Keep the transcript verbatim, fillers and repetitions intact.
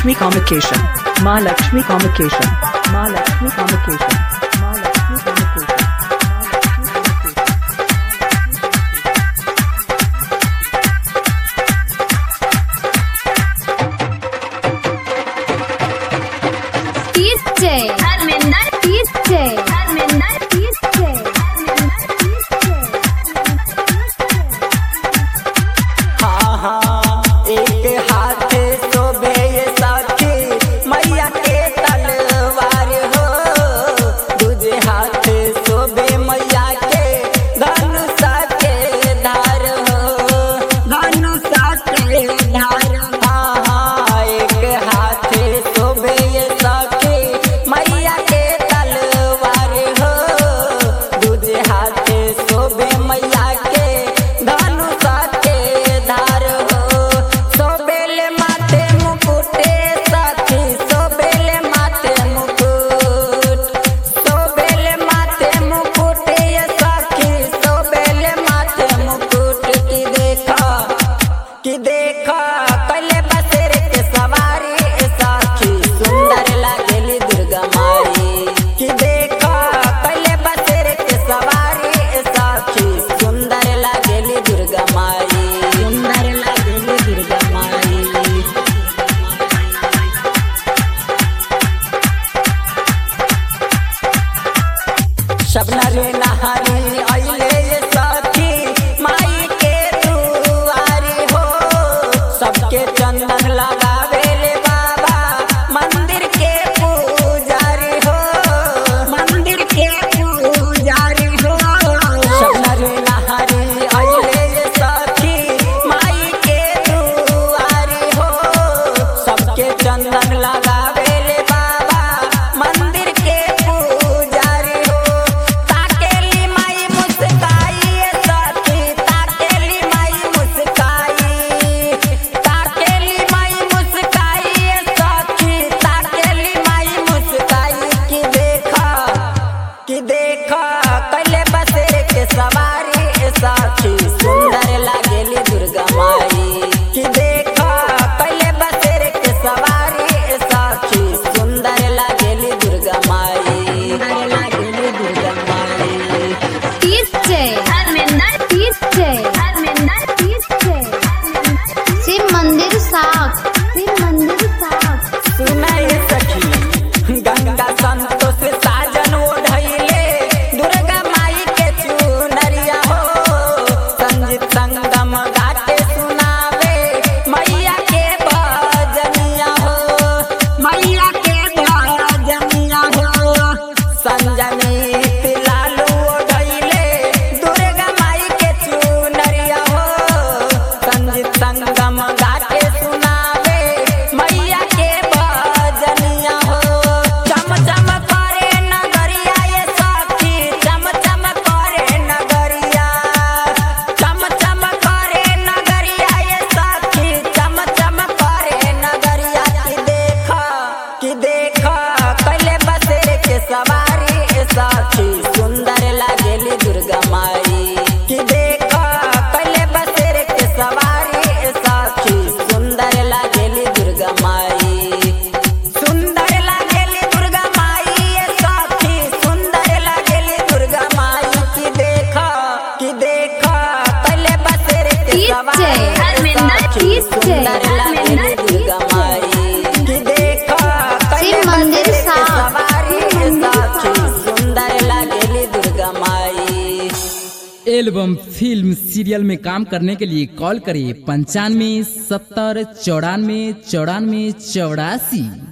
Lakshmi Convocation, Ma Lakshmi Convocation, Ma Lakshmi Convocation, Ma Lakshmi Convocation. Harminder Tuesday, Harminder Tuesday, Harminder Tuesday. हाँ हाँ एक हाथ शोभे ये साथी मैया के तलवार हो, दूजे हाथ शोभे मैया के धनुषा के धार हो, धनुषा के धार। हाँ हाँ एक हाथ शोभे ये साथी मैया के तलवार हो, दूजे हाथ शोभे मैया के धनुषा के धार हो। सोबेले माथे मुकुटे साथी सोबेले माथे मुकुट, सोबेले माथे मुकुटे ये साथी सोबेले माथे मुकुट। की देखा की देखा कले बसेर के सवारी ए साथी सुंदर लागेली दुर्गा माई। की देखा कले बसेर के सवारी ए साथी सुंदर लागेली दुर्गा माई, सुंदर लागेली दुर्गा माई। शबनर नहारी अइले ये साथी माई के दुआरी हो, सबके चंदन लगावेले बाबा मंदिर के पुजारी हो, मंदिर के पुजारी हो। शबनर नहारी अइले ये साथी माई के दुआरी हो, सबके चंदन लगावेले बाबा मंदिर के पुजारी हो। ताकेली माई मुस्काई ये साथी ताकेली माई मुस्काई, ताकेली माई मुस्काई ये साथी ताकेली माई मुस्काई। की देखा की देखा कले बसेर के सवारी ए साथी सुंदर लागेली दुर्गा माई। की देखा कले बसेर के सवारी ए साथी सुंदर लागेली दुर्गा माई, सुंदर लागेली दुर्गा माई। Tuesday, Harminder Tuesday, Harminder Tuesday, Shiv मंदिर साफ, शिव मंदिर साफ। सुनाई सखी गंगा संतोष साजन ओढ़ैले दुर्गा माई के चुनरिया हो, संजीत संगम गाते सुनावे मैया के भजनिया हो, मैया के भजनिया हो। संजनीत लालू ओढ़ैले दुर्गा माई के चुनरिया हो, संजीत संगम गाते सुनावे मैया के भजनिया हो। चम चम करे नगरिया ये साथी चम चम करे नगरिया, चम चम करे नगरिया ये साथी चम चम करे नगरिया। की देखा की देखा कले बसेर के सवारी ए साथी सुंदर लागेली दुर्गा माई। की देखा कले बसेर के सवारी ए साथी सुंदर लागेली दुर्गा माई, सुंदर लागेली दुर्गा माई ये साथी सुंदर लागेली दुर्गा माई। की देखा की देखा कले बसेर के सवारी ए साथी सुंदर लागेली दुर्गा माई। की देखा कले शिव मंदिर बसेर के साफ, सवारी ए साथी सुंदर लागेली दुर्गा माई। एल्बम फिल्म सीरियल में काम करने के लिए कॉल करें पंचानवे सत्तर चौरानवे चौरानवे चौरासी।